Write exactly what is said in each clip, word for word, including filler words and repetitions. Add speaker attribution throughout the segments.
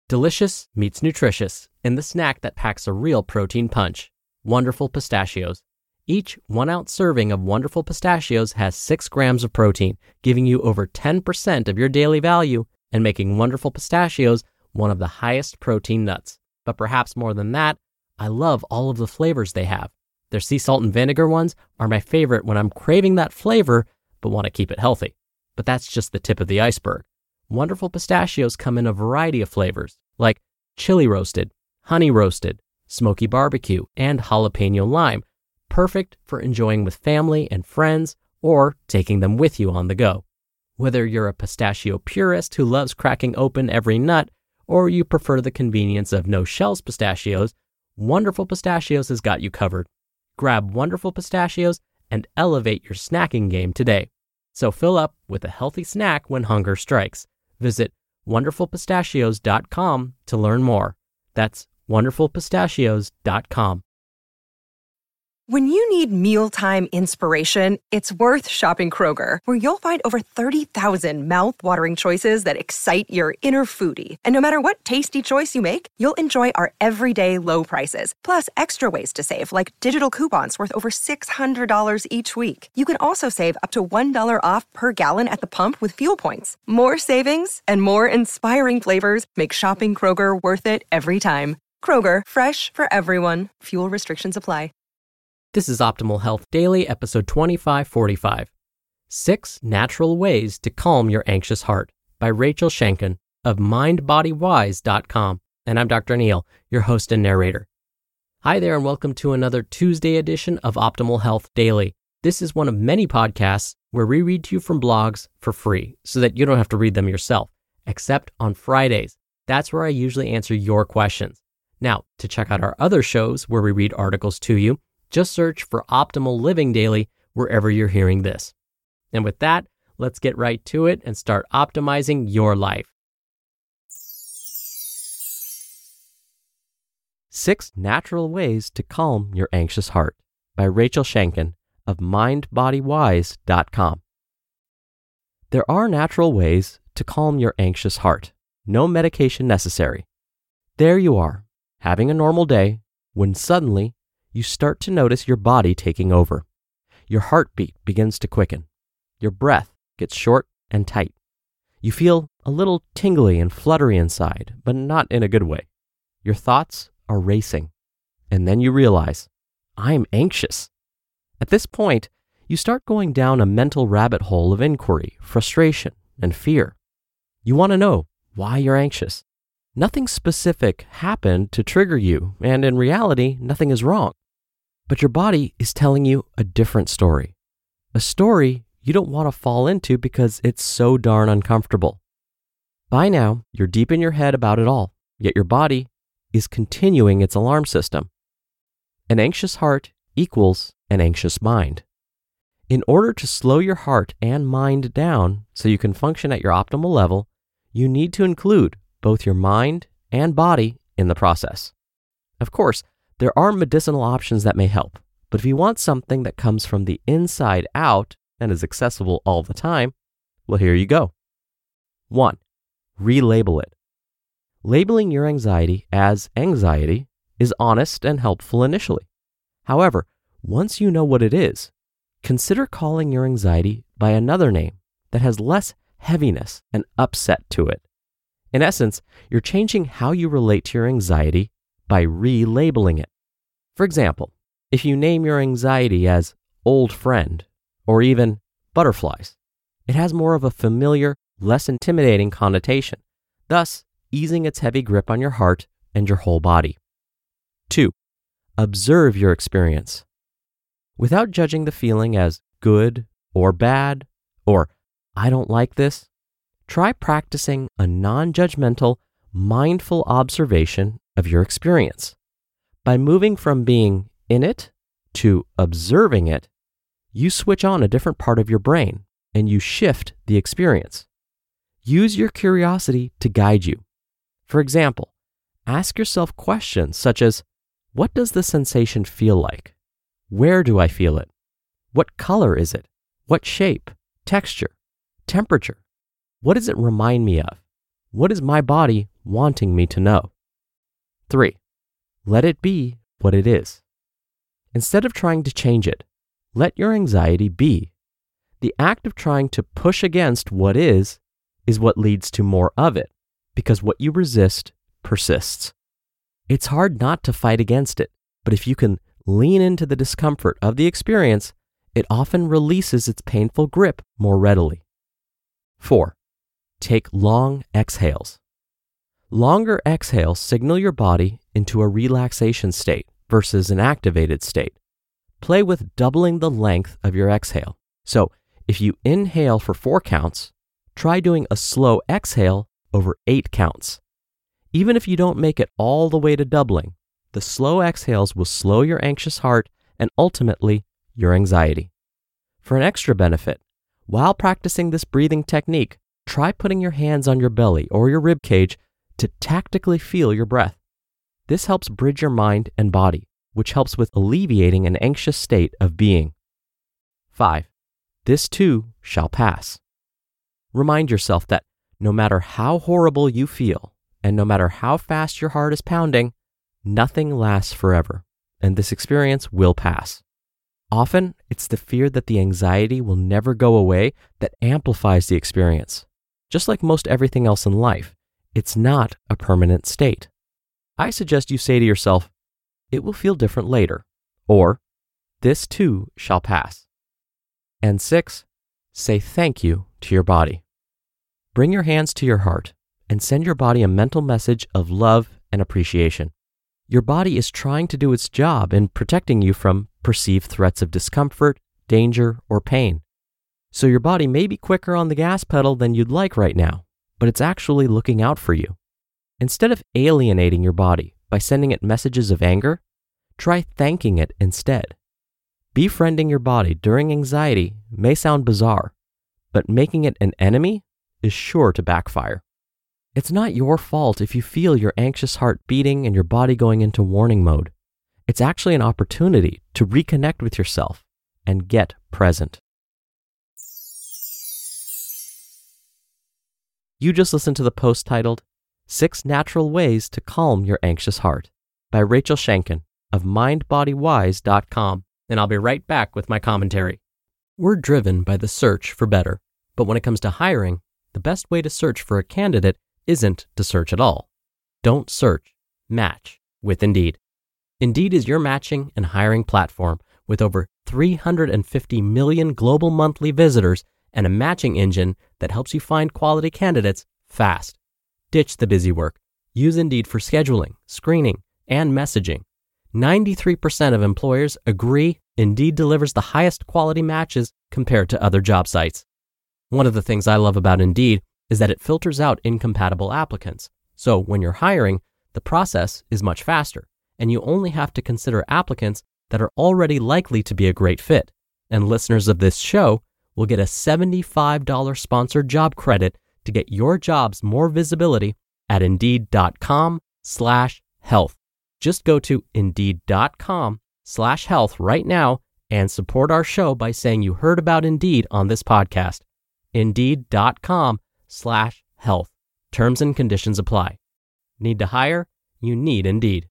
Speaker 1: Delicious meets nutritious in the snack that packs a real protein punch. Wonderful Pistachios. Each one-ounce serving of Wonderful Pistachios has six grams of protein, giving you over ten percent of your daily value and making Wonderful Pistachios one of the highest protein nuts. But perhaps more than that, I love all of the flavors they have. Their sea salt and vinegar ones are my favorite when I'm craving that flavor but want to keep it healthy. But that's just the tip of the iceberg. Wonderful Pistachios come in a variety of flavors, like chili roasted, honey roasted, smoky barbecue, and jalapeno lime, perfect for enjoying with family and friends or taking them with you on the go. Whether you're a pistachio purist who loves cracking open every nut, or you prefer the convenience of no-shells pistachios, Wonderful Pistachios has got you covered. Grab Wonderful Pistachios and elevate your snacking game today. So fill up with a healthy snack when hunger strikes. Visit wonderful pistachios dot com to learn more. That's wonderful pistachios dot com.
Speaker 2: When you need mealtime inspiration, it's worth shopping Kroger, where you'll find over thirty thousand mouth-watering choices that excite your inner foodie. And no matter what tasty choice you make, you'll enjoy our everyday low prices, plus extra ways to save, like digital coupons worth over six hundred dollars each week. You can also save up to one dollar off per gallon at the pump with fuel points. More savings and more inspiring flavors make shopping Kroger worth it every time. Kroger, fresh for everyone. Fuel restrictions apply.
Speaker 1: This is Optimal Health Daily, episode twenty-five forty-five. Six Natural Ways to Calm Your Anxious Heart by Rachel Shanken of mind body wise dot com. And I'm Doctor Neil, your host and narrator. Hi there and welcome to another Tuesday edition of Optimal Health Daily. This is one of many podcasts where we read to you from blogs for free so that you don't have to read them yourself, except on Fridays. That's where I usually answer your questions. Now, to check out our other shows where we read articles to you, just search for Optimal Living Daily wherever you're hearing this. And with that, let's get right to it and start optimizing your life. Six Natural Ways to Calm Your Anxious Heart by Rachel Shanken of mind body wise dot com. There are natural ways to calm your anxious heart. No medication necessary. There you are, having a normal day, when suddenly you start to notice your body taking over. Your heartbeat begins to quicken. Your breath gets short and tight. You feel a little tingly and fluttery inside, but not in a good way. Your thoughts are racing. And then you realize, I'm anxious. At this point, you start going down a mental rabbit hole of inquiry, frustration, and fear. You want to know why you're anxious. Nothing specific happened to trigger you, and in reality, nothing is wrong. But your body is telling you a different story. A story you don't want to fall into because it's so darn uncomfortable. By now, you're deep in your head about it all, yet your body is continuing its alarm system. An anxious heart equals an anxious mind. In order to slow your heart and mind down so you can function at your optimal level, you need to include both your mind and body in the process. Of course, there are medicinal options that may help, but if you want something that comes from the inside out and is accessible all the time, well, here you go. One, relabel it. Labeling your anxiety as anxiety is honest and helpful initially. However, once you know what it is, consider calling your anxiety by another name that has less heaviness and upset to it. In essence, you're changing how you relate to your anxiety by relabeling it. For example, if you name your anxiety as old friend or even butterflies, it has more of a familiar, less intimidating connotation, thus easing its heavy grip on your heart and your whole body. Two, observe your experience. Without judging the feeling as good or bad or I don't like this, try practicing a non-judgmental, mindful observation of your experience. By moving from being in it to observing it, you switch on a different part of your brain and you shift the experience. Use your curiosity to guide you. For example, ask yourself questions such as, what does the sensation feel like? Where do I feel it? What color is it? What shape, texture, temperature? What does it remind me of? What is my body wanting me to know. Three, let it be what it is. Instead of trying to change it, let your anxiety be. The act of trying to push against what is, is what leads to more of it, because what you resist persists. It's hard not to fight against it, but if you can lean into the discomfort of the experience, it often releases its painful grip more readily. Four, take long exhales. Longer exhales signal your body into a relaxation state versus an activated state. Play with doubling the length of your exhale. So if you inhale for four counts, try doing a slow exhale over eight counts. Even if you don't make it all the way to doubling, the slow exhales will slow your anxious heart and ultimately your anxiety. For an extra benefit, while practicing this breathing technique, try putting your hands on your belly or your rib cage to tactically feel your breath. This helps bridge your mind and body, which helps with alleviating an anxious state of being. Five, this too shall pass. Remind yourself that no matter how horrible you feel, and no matter how fast your heart is pounding, nothing lasts forever, and this experience will pass. Often, it's the fear that the anxiety will never go away that amplifies the experience. Just like most everything else in life, it's not a permanent state. I suggest you say to yourself, it will feel different later, or this too shall pass. And six, say thank you to your body. Bring your hands to your heart and send your body a mental message of love and appreciation. Your body is trying to do its job in protecting you from perceived threats of discomfort, danger, or pain. So your body may be quicker on the gas pedal than you'd like right now, but it's actually looking out for you. Instead of alienating your body by sending it messages of anger, try thanking it instead. Befriending your body during anxiety may sound bizarre, but making it an enemy is sure to backfire. It's not your fault if you feel your anxious heart beating and your body going into warning mode. It's actually an opportunity to reconnect with yourself and get present. You just listened to the post titled, Six Natural Ways to Calm Your Anxious Heart by Rachel Shanken of mind body wise dot com, and I'll be right back with my commentary. We're driven by the search for better, but when it comes to hiring, the best way to search for a candidate isn't to search at all. Don't search, match with Indeed. Indeed is your matching and hiring platform with over three hundred fifty million global monthly visitors and a matching engine that helps you find quality candidates fast. Ditch the busy work. Use Indeed for scheduling, screening, and messaging. ninety-three percent of employers agree Indeed delivers the highest quality matches compared to other job sites. One of the things I love about Indeed is that it filters out incompatible applicants. So when you're hiring, the process is much faster, and you only have to consider applicants that are already likely to be a great fit. And listeners of this show will get a seventy-five dollars sponsored job credit to get your jobs more visibility at Indeed.com slash health. Just go to Indeed.com slash health right now and support our show by saying you heard about Indeed on this podcast. Indeed.com slash health. Terms and conditions apply. Need to hire? You need Indeed.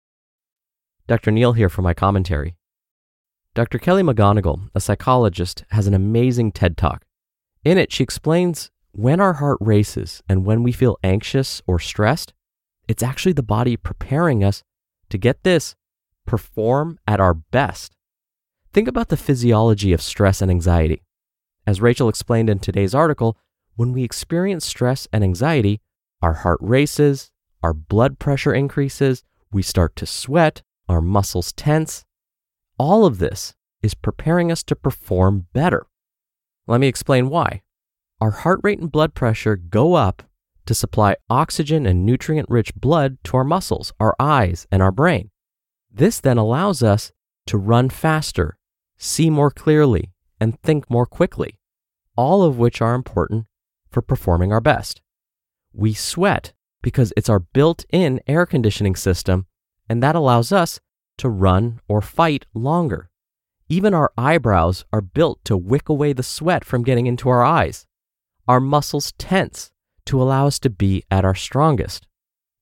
Speaker 1: Doctor Neal here for my commentary. Doctor Kelly McGonigal, a psychologist, has an amazing TED Talk. In it, she explains when our heart races and when we feel anxious or stressed, it's actually the body preparing us to, get this, perform at our best. Think about the physiology of stress and anxiety. As Rachel explained in today's article, when we experience stress and anxiety, our heart races, our blood pressure increases, we start to sweat, our muscles tense. All of this is preparing us to perform better. Let me explain why. Our heart rate and blood pressure go up to supply oxygen and nutrient-rich blood to our muscles, our eyes, and our brain. This then allows us to run faster, see more clearly, and think more quickly, all of which are important for performing our best. We sweat because it's our built-in air conditioning system, and that allows us to run or fight longer. Even our eyebrows are built to wick away the sweat from getting into our eyes. Our muscles tense to allow us to be at our strongest.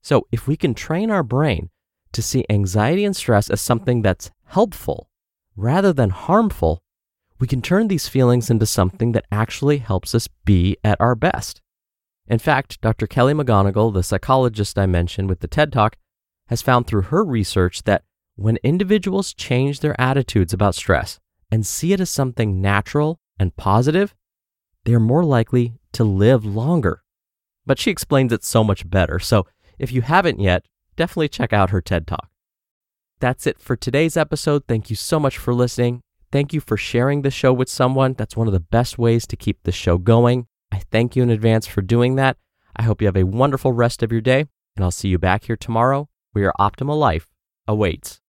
Speaker 1: So if we can train our brain to see anxiety and stress as something that's helpful rather than harmful, we can turn these feelings into something that actually helps us be at our best. In fact, Doctor Kelly McGonigal, the psychologist I mentioned with the TED Talk, has found through her research that when individuals change their attitudes about stress and see it as something natural and positive, they're more likely to live longer. But she explains it so much better, so if you haven't yet, definitely check out her TED Talk. That's it for today's episode. Thank you so much for listening. Thank you for sharing the show with someone. That's one of the best ways to keep the show going. I thank you in advance for doing that. I hope you have a wonderful rest of your day, and I'll see you back here tomorrow where your optimal life awaits.